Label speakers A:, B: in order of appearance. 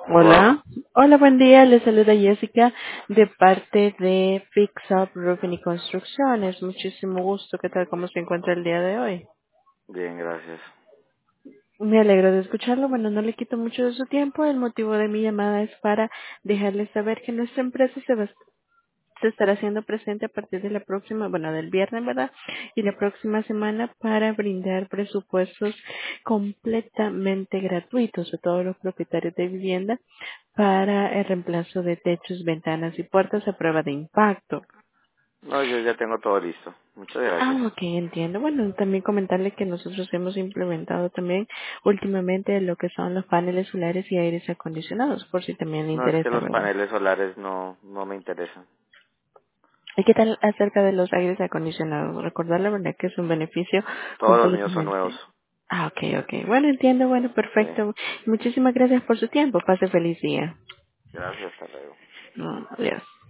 A: Hola,
B: Hola, hola, buen día. Les saluda Jessica de parte de Fix Up Roofing y Construcciones. Muchísimo gusto. ¿Qué tal? ¿Cómo se encuentra el día de hoy?
A: bien, gracias.
B: Me alegro de escucharlo. Bueno, no le quito mucho de su tiempo. El motivo de mi llamada es para dejarles saber que nuestra empresa se estará haciendo presente a partir de la próxima, bueno, del viernes, ¿verdad? Y la próxima semana para brindar presupuestos completamente gratuitos a todos los propietarios de vivienda para el reemplazo de techos, ventanas y puertas a prueba de impacto.
A: No, yo ya tengo todo listo. Muchas gracias.
B: Ok, entiendo. Bueno, también comentarle que nosotros hemos implementado también últimamente lo que son los paneles solares y aires acondicionados, por si también le
A: No, es que
B: interesa,
A: los
B: ¿verdad?
A: paneles solares no me interesan.
B: ¿Y qué tal acerca de los aires acondicionados? Recordar la verdad que es un beneficio
A: Todos los míos son nuevos.
B: completamente. Ah, ok, ok. Bueno, entiendo, bueno,
A: Sí.
B: perfecto. Muchísimas gracias por su tiempo. Pase feliz día.
A: Gracias, hasta luego.
B: Adiós.